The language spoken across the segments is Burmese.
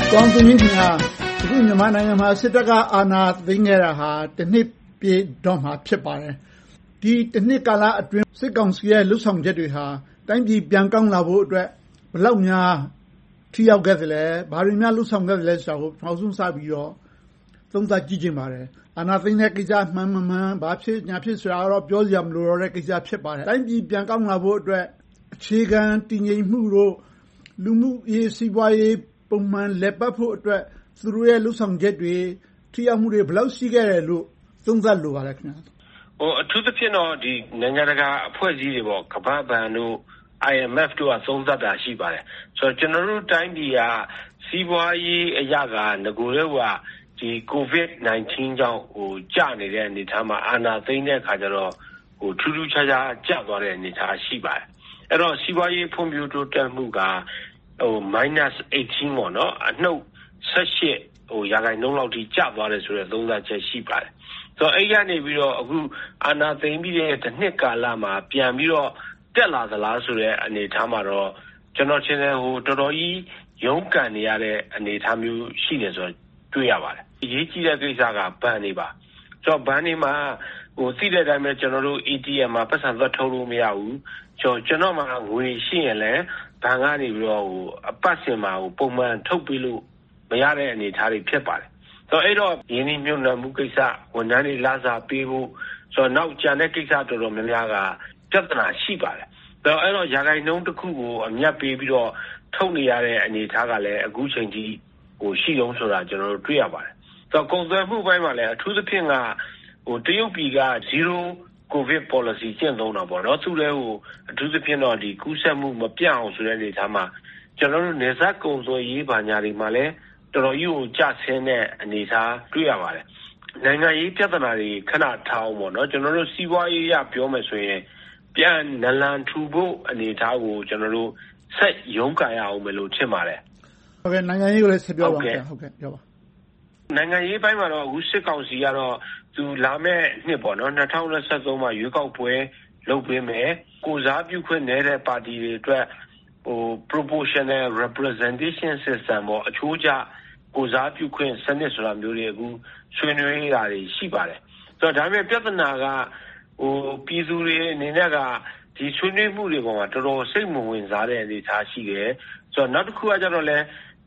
ကောင်းသူကြီးခင်ဗျာအခုမြန်မာနိုင်ငံမှာစစ်တပ်ကအာဏာသိမ်းခဲ့တာဟာတစ်နှစ်ပြည့်တော့မှာဖြစ်ပါတယ်ဒီတစ်နှစ်ကာလအတွင်းစစ်ကောင်စီရဲ့လှုပ်ဆောင်ချက်တွေဟာတိုင်းပြည်ပြန်ကောင်းလာဖို့အတွက်ဘယ်လောက်များထိရောက်ခဲ့သလဲဘာတွေများလှုပ်ဆောင်ခဲ့သလဲဆိုတာကိုနောက်ဆုံးစပြီးတော့သုံးသပ်ကြည့်ကြပါတယ်အာဏာသိမ်းတဲ့ကိစ္စမှန်မှန်ဘာဖြစ်ညာဖြစ်ဆိုတာတော့ပြောစရာမလိုတော့တဲ့ကိစ္စဖြစ်ပါတယ်တိုင်းပြည်ပြန်ကောင်းလာဖို့အတွက်အခြေခံတည်ငြိမ်မှုတို့လူမှုရေးစီးပွားရေးပုံမှန်လက်ပတ်ဖို့အတွက်သူတို့ရဲ့လှုပ်ဆောင်ချက်တွေထိရောက်မှုတွေဘယ်လောက်ရှိခဲ့တယ်လို့သုံးသပ်လိုပါတယ်ခင်ဗျာအထူးသဖြင့်တော့ဒီနိုင်ငံတကာအဖွဲ့အစည်းတွေပေါ့ကမ္ဘာ့ဘဏ်တို့ IMF တို့ကသုံးသပ်တာရှိပါတယ်ဆိုတော့ကျွန်တော်တို့တိုင်းပြည်ကစီးပွားရေးအရာကငကိုယ်တော့ဒီ COVID-19 ကြောင့်ကျနေတဲ့အနေအထားမှာအာဏာသိမ်းတဲ့အခါကျတော့ထူးထူးခြားခြားကျသွားတဲ့အနေအထားရှိပါတယ်အဲ့တော့စီးပွားရေးဖွံ့ဖြိုးတိုးတက်မှုက-18 ပေါ့နော်အနှုတ်18ရာခိုင်နှုန်းလောက်ထိကျသွားတယ်ဆိုတဲ့သုံးသပ်ချက်ရှိပါတယ်ဆိုတော့အဲ့ကနေပြီးတော့အခုအာဏာသိမ်းပြီးတဲ့တစ်နှစ်ကာလမှာပြန်ပြီးတော့တက်လာသလားဆိုတဲ့အနေအထားမှာတော့ကျွန်တော်ထင်တယ်တော်တော်ကြီးရုန်းကန်နေရတဲ့အနေအထားမျိုးရှိတယ်ဆိုတော့တွေ့ရပါတယ်အရေးကြီးတဲ့ကိစ္စကဘဏ်တွေပါဆိုတော့ဘဏ်တွေမှာသိတဲ့အတိုင်းပဲကျွန်တော်တို့ ATM မှာပတ်စံသွတ်ထုတ်လို့မရဘူးကျွန်တော်မှာငွေရှိရင်လည်းဘဏ်ကနေပြီးတော့အပတ်စဉ်မှာပုံမှန်ထုတ်ပေးလို့မရတဲ့အနေအထားတွေဖြစ်ပါတယ်ဆိုတော့အဲ့တော့ရင်းနှီးမြှုပ်နှံမှုကိစ္စဝန်ထမ်းတွေလစာပေးဖို့ဆိုတော့နောက်ကျန်တဲ့ကိစ္စတော်တော်များများကပြဿနာရှိပါတယ်ဆိုတော့အဲ့တော့ရာခိုင်နှုန်းတစ်ခုကိုအမြတ်ပေးပြီးတော့ထုတ်နေရတဲ့အနေအထားကလည်းအခုချိန်ကြီးရှိအောင်ဆိုတာကျွန်တော်တို့တွေ့ရပါတယ်ဆိုတော့ကုန်သွယ်မှုပိုင်းမှာလည်းအထူးသဖြင့်ကတရုတ်ပြည်က0 COVID policy ကျင့်သုံးတာပေါ့နော်သူလည်းအထူးသဖြင့်တော့ဒီကူးစက်မှုမပြတ်အောင်ဆိုတဲ့အနေအထားမှာကျွန်တော်တို့နေဆက်ကုန်သွယ်ရေးဘာညာတွေမှာလည်းတော်တော်ကြီးကျဆင်းတဲ့အနေအထားတွေ့ရပါတယ်နိုင်ငံရေးပြဿနာတွေခဏထားအောင်ပေါ့နော်ကျွန်တော်တို့စီးပွားရေးရပြောမယ်ဆိုရင်ပြန်နလန်ထူဖို့အနေအထားကိုကျွန်တော်တို့ဆက်ရုန်းကန်ရအောင်မယ်လို့ထင်ပါတယ်ဟုတ်ကဲ့နိုင်ငံရေးကိုလည်းဆက်ပြောပါဦးဟုတ်ကဲ့ပြောပါနိုင်ငံရေးပိုင်းမှာတော့အခုစစ်ကောင်စီကတော့သူလာမဲ့နှစ်ပေါ့နော်2023မှာရွေးကောက်ပွဲလုပ်ပေးမယ်ကိုစားပြုခွင့်နေတဲ့ပါတီတွေအတွက်proportional representation system ပေါ့အချိုးကျကိုစားပြုခွင့်စနစ်ဆိုတာမျိုးတွေအခုဆွေးနွေးတာတွေရှိပါတယ်ဆိုတော့ဒါပေမဲ့ပြဿနာကပြည်သူတွေအနေနဲ့ကဒီဆွေးနွေးမှုတွေပေါ်မှာတော်တော်စိတ်မဝင်စားတဲ့အနေအထားရှိတယ်ဆိုတော့နောက်တစ်ခုကကျတော့လဲ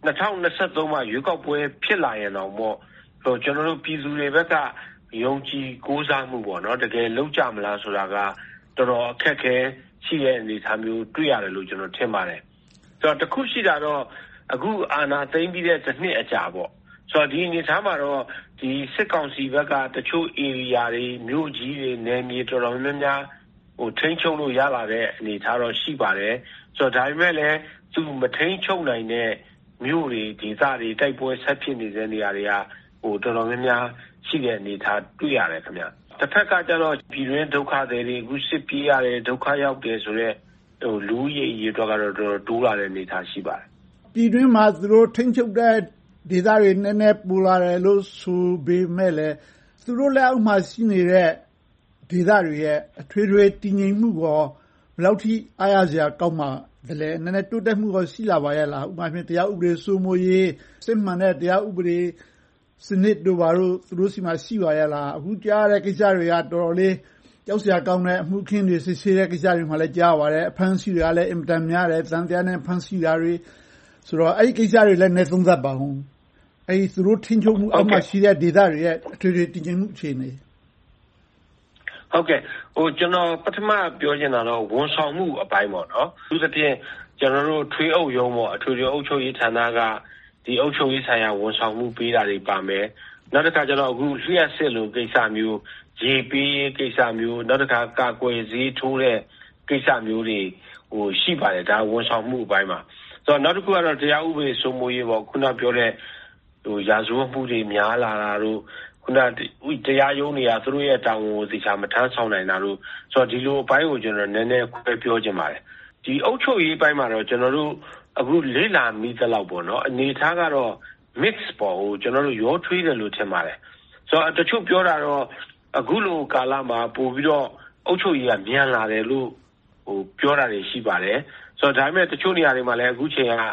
2023မှာရွေးကောက်ပွဲဖြစ်လာရင်တော့ကျွန်တော်တို့ပြည်သူတွေဘက်ကယုံကြည်ကိုးစားမှုပေါ့နော်တကယ်လုံးကြမလားဆိုတာကတော်တော်အခက်ခဲရှိတဲ့အနေအထားမျိုးတွေ့ရတယ်လို့ကျွန်တော်ထင်ပါတယ်ဆိုတော့တစ်ခုရှိတာတော့အခုအာဏာသိမ်းပြီးတဲ့တစ်နှစ်အကြာပေါ့ဆိုတော့ဒီအနေအထားမှာတော့ဒီစစ်ကောင်စီဘက်ကတချို့ area တွေမြို့ကြီးတွေနယ်မြေတော်တော်များများထိန်းချုပ်လို့ရလာတဲ့အနေအထားတော့ရှိပါတယ်ဆိုတော့ဒါပေမဲ့လည်းသူမထိန်းချုပ်နိုင်တဲ့မြို့တွေဒေသတွေတိုက်ပွဲဆက်ဖြစ်နေတဲ့နေရာတွေကတော်တော်များများရှိတဲ့အနေအထားတွေ့ရတယ်ခင်ဗျတစ်ဖက်ကကျတော့ပြည်တွင်းဒုက္ခတွေအခုစစ်ပြေးရတယ်ဒုက္ခရောက်တယ်ဆိုတော့လူကြီးရေတော့ကတော့တော်တော်တိုးလာတဲ့အနေအထားရှိပါတယ်ပြည်တွင်းမှာသူတို့ထိန်းချုပ်တဲ့ဒေသတွေနည်းနည်းပူလာတယ်လို့ဆိုပေမဲ့လည်းသူတို့လက်အောက်မှာရှိနေတဲ့ဒေသတွေရဲ့အထွေထွေတည်ငြိမ်မှုကောဘယ်လောက်ထိအားရစရာကောင်းမှတယ်လဲနည်းနည်းတိုးတက်မှုကောရှိလာပါရဲ့လားဥပမာဖြင့်တရားဥပဒေစိုးမိုးရေးစစ်မှန်တဲ့တရားဥပဒေစနစ်တို့ဘာလို့သူတို့စီမှာရှိပါရဲ့လားအခုကြားရတဲ့ကိစ္စတွေကတော်တော်လေးကြောက်စရာကောင်းတဲ့အမှုခင်းတွေစစ်ဆေးတဲ့ကိစ္စတွေမှလည်းကြားပါတယ်အဖမ်းဆီးတွေကလည်းအင်တန်များတယ်တန်တရားနဲ့ဖမ်းဆီးတာတွေဆိုတော့အဲ့ဒီကိစ္စတွေလည်းနည်းသုံးသပ်ပါဦးအဲ့ဒီသူတို့ထင်းချုပ်မှုအောက်မှာရှိတဲ့ဒေသတွေရဲ့အထွေထွေတည်ငြိမ်မှုအခြေအနေဟုတ်ကဲ့ကျွန်တော်ပထမပြောချင်တာတော့ဝန်ဆောင်မှုအပိုင်းပေါ့နော်သူသဖြင့်ကျွန်တော်တို့ထွေးအုပ်ရုံးပေါ့အထွေထွေအုပ်ချုပ်ရေးဌာနကဒီအုပ်ချုပ်ရေးဆိုင်ရာဝန်ဆောင်မှုပေးတာတွေပါမယ်နောက်တစ်ခါကျတော့အခုလျှက်စစ်လိုကိစ္စမျိုးရေပေးကိစ္စမျိုးနောက်တစ်ခါကာကွယ်ဈေးထိုးတဲ့ကိစ္စမျိုးတွေရှိပါတယ်ဒါဝန်ဆောင်မှုအပိုင်းမှာဆိုတော့နောက်တစ်ခုကတော့တရားဥပဒေစိုးမိုးရေးပေါ့ခုနပြောတဲ့ရာဇဝတ်မှုတွေများလာတာတို့ခုနတရားရုံးတွေကသူတို့ရဲ့တာဝန်ကိုသိချာမထမ်းဆောင်နိုင်တာတို့ဆိုတော့ဒီလိုအပိုင်းကိုကျွန်တော်နည်းနည်းခွဲပြောချင်ပါတယ်ဒီအုပ်ချုပ်ရေးပိုင်းမှာတော့ကျွန်တော်တို့အခုလေ့လာမိသလောက်ပေါ့နော်အနေထားကတော့ mix ပေါ့ကျွန်တော်တို့ရောထွေးတယ်လို့ထင်ပါတယ်ဆိုတော့တချို့ပြောတာတော့အခုလိုကာလမှာပို့ပြီးတော့အုပ်ချုပ်ရေးကမြန်လာတယ်လို့ပြောတာတွေရှိပါတယ်ဆိုတော့ဒါပေမဲ့တချို့နေရာတွေမှာလည်းအခုချိန်က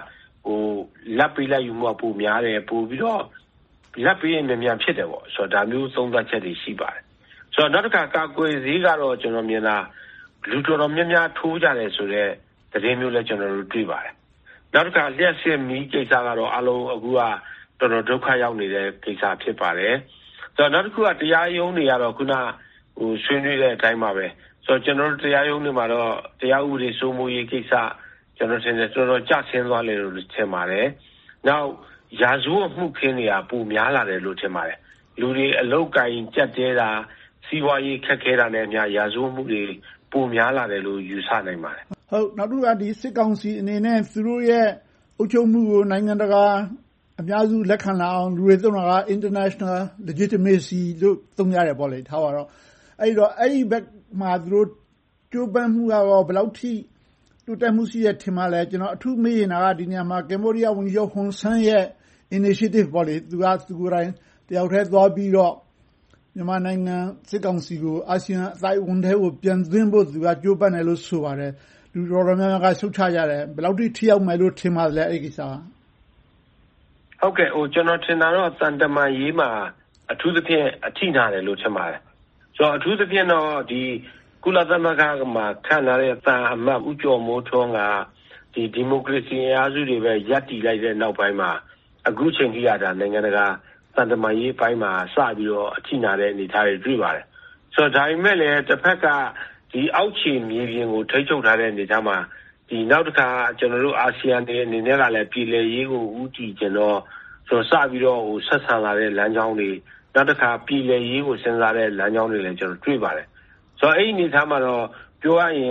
လက်ပေးလိုက်ယူမှုပိုများတယ်ပိုပြီးတော့လက်ပေးရင်မြန်ဖြစ်တယ်ပေါ့ဆိုတော့ဒါမျိုးသုံးသပ်ချက်တွေရှိပါတယ်ဆိုတော့နောက်တစ်ခါကာကွယ်ဆေးကတော့ကျွန်တော်မြင်တာလူတော်တော်များများထိုးကြတယ်ဆိုတော့သတင်းမျိုးလည်းကျွန်တော်တို့တွေ့ပါတယ်နောက်တစ်ခါလျှက်စစ်မီးကိစ္စကတော့အလုံးအခုကတော်တော်ဒုက္ခရောက်နေတဲ့ကိစ္စဖြစ်ပါတယ်ဆိုတော့နောက်တစ်ခုကတရားရုံးတွေကတော့ခုနဆွေးနွေးတဲ့အတိုင်းပါပဲဆိုတော့ကျွန်တော်တို့တရားရုံးတွေမှာတော့တရားဥပဒေစိုးမိုးရေးကိစ္စကျွန်တော်ထင်တယ်တော်တော်ကြဆင်းသွားတယ်လို့ထင်ပါတယ်နောက်ရာဇဝတ်မှုခင်းတွေကပိုများလာတယ်လို့ထင်ပါတယ်လူတွေအလုတ်ကင်ကြက်တဲတာစီးပွားရေးခက်ခဲတာနဲ့အများရာဇဝတ်မှုတွေပိုများလာတယ်လို့ယူဆနိုင်ပါတယ်ဟုတ်နောက်တစ်ခုကဒီစစ်ကောင်စီအနေနဲ့သူတို့ရဲ့အုပ်ချုပ်မှုကိုနိုင်ငံတကာအများစုလက်ခံလာအောင်လူတွေသုံးတာက international legitimacy လို့သုံးရတယ်ပေါ့လေထားပါတော့အဲ့တော့အဲ့ဒီဘက်မှာသူတို့ကြိုးပမ်းမှုကတော့ဘယ်လောက်ထိတိုးတက်မှုရှိရထင်မှလဲကျွန်တော်အထူးမေးနေတာကဒီနေရာမှာကမ်ဘောဒီးယားဝန်ကြီးချုပ်ဟွန်ဆန်ရဲ့ initiative ပေါ့လေသူကိုယ်တိုင်တယောက်တည်းသွားပြီးတော့မြန်မာနိုင်ငံစစ်ကောင်စီကိုအာဆီယံအသိုက်အဝန်းထဲကိုပြန်သွင်းဖို့သူကကြိုးပမ်းတယ်လို့ဆိုပါတယ်လူတော်တော်များများကရှုတ်ချကြတယ်ဘယ်လောက်ထိရောက်မယ်လို့ထင်ပါသလဲအဲ့ဒီကိစ္စကဟုတ်ကဲ့ကျွန်တော်ထင်တာတော့တန်တမာရေးမှာအထူးသဖြင့်အထိနာတယ်လို့ထင်ပါတယ်ဆိုတော့အထူးသဖြင့်တော့ဒီကုလသမဂ္ဂမှာခန့်လာတဲ့တန်အမတ်ဦးကျော်မိုးထွန်းကဒီမိုကရေစီအားစုတွေပဲရပ်တည်လိုက်တဲ့နောက်ပိုင်းမှာအခုချိန်ကြီးရတာနိုင်ငံတကာတန်တမာရေးပိုင်းမှာစပြီးတော့အထိနာတဲ့အနေအထားတွေတွေ့ပါတယ်ဆိုတော့ဒါပေမဲ့လည်းတစ်ဖက်ကဒီအောက်ခြေမြေပြင်ကိုထိန်းချုပ်ထားတဲ့အနေအထားမှာဒီနောက်တစ်ခါကျွန်တော်တို့အာဆီယံတွေအနေနဲ့ကလည်းပြည်လည်ရေးကိုဦးတည်ကျင်တော့ဆိုစပြီးတော့ဆက်ဆံလာတဲ့လမ်းကြောင်းတွေနောက်တစ်ခါပြည်လည်ရေးကိုစဉ်းစားတဲ့လမ်းကြောင်းတွေလည်းကျွန်တော်တွေ့ပါတယ်ဆိုတော့အဲ့ဒီအနေအထားမှာတော့ပြောရရင်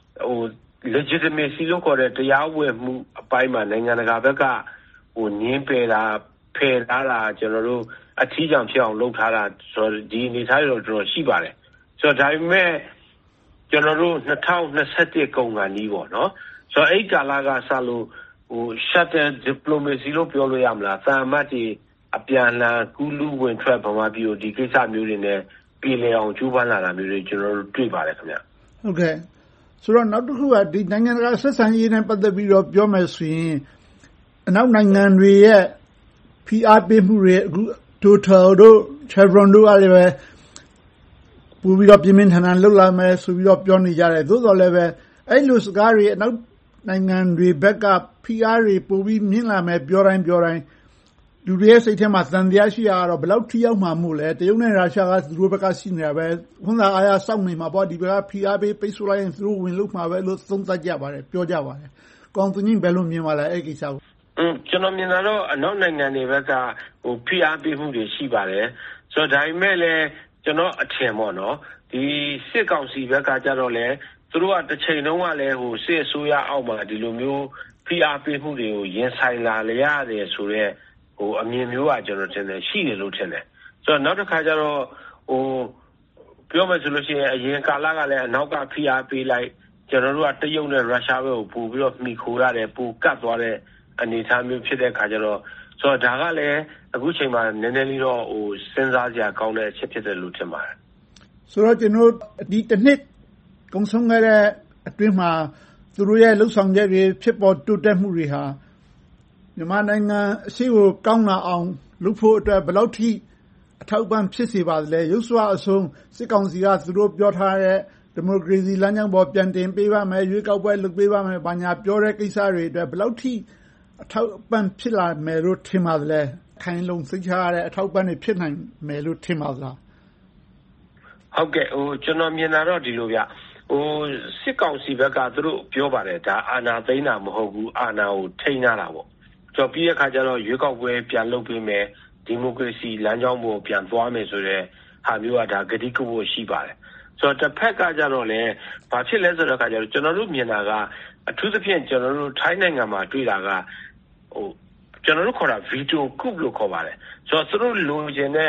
legitimacy လို့ခေါ်တဲ့တရားဝင်မှုအပိုင်းမှာနိုင်ငံတကာဘက်ကငင်းပယ်တာဖယ်ထားတာကျွန်တော်တို့အထီးကျန်ဖြစ်အောင်လုပ်ထားတာဆိုတော့ဒီအနေအထားတွေတော့တော်တော်ရှိပါတယ်ဆိုတော့ဒါပေမဲ့ကျွန်တော်တို့2021ကုန်ကန်ကြီးပေါ့နော်ဆိုတော့အဲ့ကာလကစလို့ shuttle diplomacy လို့ပြောလို့ရမလားသာမတ်တွေအပြန်အလှန်ကူးလူးဝင်ထွက်ဗမာပြည်ကိုဒီကိစ္စမျိုးတွေနဲ့ပြည်လည်အောင်ကျူးပန်းလာတာမျိုးတွေကျွန်တော်တို့တွေ့ပါတယ်ခင်ဗျဟုတ်ကဲ့ဆိုတော့နောက်တစ်ခုကဒီနိုင်ငံတကာဆက်ဆံရေးနဲ့ပတ်သက်ပြီးတော့ပြောမယ်ဆိုရင်အနောက်နိုင်ငံတွေရဲ့ဖိအားပေးမှုတွေအခု Total တို့ Chevron တို့ကလည်းပဲပူပြီးတော့ပြင်းပြင်းထန်ထန်လှုပ်လာမယ်ဆိုပြီးတော့ပြောနေကြတယ်သို့တော်လည်းပဲအဲ့လိုစကားတွေအနောက်နိုင်ငံတွေဘက်ကဖိအားတွေပိုပြီးမြင့်လာမယ်ပြောတိုင်းလူတွေရဲ့စိတ်ထဲမှာသံတရားရှိရတော့ဘယ်လောက်ထိရောက်မှာမို့လဲတရုတ်နဲ့ရုရှားကသူတို့ဘက်ကရှိနေတာပဲခွန်းသာအားရစောင့်နေမှာပေါ့ဒီဘက်ကဖိအားပေးပိတ်ဆို့လိုက်ရင်သူတို့ဝင်လို့မှာပဲလို့သုံးသပ်ကြပါတယ်ပြောကြပါတယ်ကောင်းသူကြီးဘယ်လိုမြင်ပါလဲအဲ့ကိစ္စကိုကျွန်တော်မြင်တာတော့အနောက်နိုင်ငံတွေဘက်ကဖိအားပေးမှုတွေရှိပါတယ်ဆိုတော့ဒါပေမဲ့လည်းကျွန်တော်အထင်ပေါ့နော်ဒီစစ်ကောင်စီဘက်ကကြတော့လေသူတို့ကတစ်ချိန်လုံးကလည်းစစ်အစိုးရအောက်မှာဒီလိုမျိုးဖိအားပေးမှုတွေကိုရင်ဆိုင်လာရရတယ်ဆိုတော့အမြင်မျိုးကကျွန်တော်ထင်တယ်ရှိတယ်လို့ထင်တယ်ဆိုတော့နောက်တစ်ခါကျတော့ပြောမယ်ဆိုလို့ရှိရင်အရင်ကာလကလည်းအနောက်ကဖိအားပေးလိုက်ကျွန်တော်တို့ကတရုတ်နဲ့ရုရှားဘက်ကိုပို့ပြီးတော့မှီခိုရတယ်ပိုကတ်သွားတဲ့အနေအထားမျိုးဖြစ်တဲ့အခါကျတော့ဆိုတော့ဒါကလည်းအခုချိန်မှာနည်းနည်းလေးတော့စဉ်းစားစရာကောင်းတဲ့အချက်ဖြစ်တယ်လို့ထင်ပါတယ်ဆိုတော့ကျွန်တော်ဒီတစ်နှစ်ကုန်ဆုံးခဲ့တဲ့အတွင်းမှာသူတို့ရဲ့လှုပ်ဆောင်ချက်တွေဖြစ်ပေါ်တိုးတက်မှုတွေဟာမြန်မာနိုင်ငံအရှိကိုကောင်းလာအောင်လုပ်ဖို့အတွက်ဘယ်လောက်ထိအထောက်ပံ့ဖြစ်စေပါသလဲရုပ်စွာအဆုံးစစ်ကောင်စီကသူတို့ပြောထားတဲ့ဒီမိုကရေစီလမ်းကြောင်းပေါ်ပြန်တင်ပေးပါမယ်ရွေးကောက်ပွဲလုပ်ပေးပါမယ်ဘာညာပြောတဲ့ကိစ္စတွေအတွက်ဘယ်လောက်ထိအထောက်အပံ့ဖြစ်လာမယ်လို့ထင်ပါသလဲခိုင်လုံစိတ်ချရတဲ့အထောက်ပံ့တွေဖြစ်နိုင်မယ်လို့ထင်ပါသလားဟုတ်ကဲ့ကျွန်တော်မြင်တာတော့ဒီလိုဗျစစ်ကောင်စီဘက်ကသူတို့ပြောပါတယ်ဒါအာဏာသိမ်းတာမဟုတ်ဘူးအာဏာကိုထိန်းထားတာပေါ့ကျွန်တော်ပြီးတဲ့အခါကျတော့ရွေးကောက်ပွဲပြန်လုပ်ပေးမယ်ဒီမိုကရေစီလမ်းကြောင်းပေါ်ပြန်သွားမယ်ဆိုတဲ့ဟာမျိုးကဒါဂတိကဝတ်ရှိပါတယ်ဆိုတော့တစ်ဖက်ကကြတော့လေဘာဖြစ်လဲဆိုတော့အခါကျတော့ကျွန်တော်တို့မြင်တာကအထူးသဖြင့်ကျွန်တော်တို့ထိုင်းနိုင်ငံမှာတွေ့တာကကျွန်တော်တို့ခေါ်တာ veto coup လို့ခေါ်ပါတယ်ဆိုတော့သူတို့လိုချင်တဲ့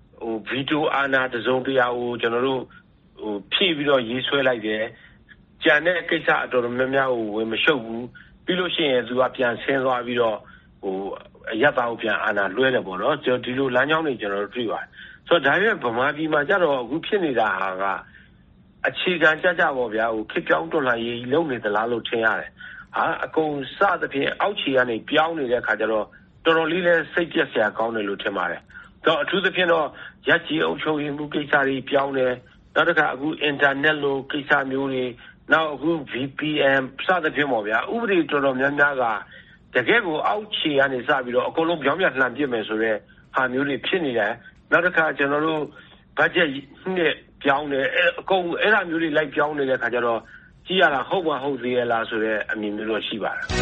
veto အာဏာတစုံတရာကိုကျွန်တော်တို့ဖြည့်ပြီးတော့ရေးဆွဲလိုက်တယ်ကြံတဲ့ကိစ္စအတော်များများကိုဝင်မရှုပ်ဘူးပြီးလို့ရှိရင်သူကပြန်ဆင်းသွားပြီးတော့အရပ်သားကိုပြန်အာဏာလွှဲတယ်ပေါ့နော်ကျွန်တော်ဒီလိုလမ်းကြောင်းတွေကျွန်တော်တို့တွေ့ပါတယ်ဆိုတော့ဒါပေမဲ့ဗမာပြည်မှာကြတော့အခုဖြစ်နေတာကအခြေခံကြကြပေါ့ဗျာခေတ်ကြောင်းတော်လှန်ရေးလုပ်နေသလားလို့ထင်ရတယ်အကုန်စသဖြင့်အောက်ခြေကနေပြောင်းနေတဲ့အခါကျတော့တော်တော်လေးလည်းစိတ်ပျက်စရာကောင်းတယ်လို့ထင်ပါတယ်။အထူးသဖြင့်တော့ရပ်ကျေးအုပ်ချုပ်ရေးမှုကိစ္စတွေပြောင်းတယ်။နောက်တစ်ခါအခုအင်တာနက်လိုကိစ္စမျိုးတွေနောက်အခု VPN စသဖြင့်ပေါ့ဗျာဥပဒေတော်တော်များများကတကယ်ကိုအောက်ခြေကနေစပြီးတော့အကုန်လုံးပြောင်းပြန်လှန်ပြစ်မယ်ဆိုတဲ့ဟာမျိုးတွေဖြစ်နေတယ်။နောက်တစ်ခါကျွန်တော်တို့ budget နဲ့ပြောင်းတယ်အကုန်အဲ့ဒါမျိုးတွေလိုက်ပြောင်းနေတဲ့အခါကျတော့ကြည့်ရတာဟုတ်မှဟုတ်သေးရဲ့လားဆိုတဲ့အမြင်မျိုးတော့ရှိပါတယ်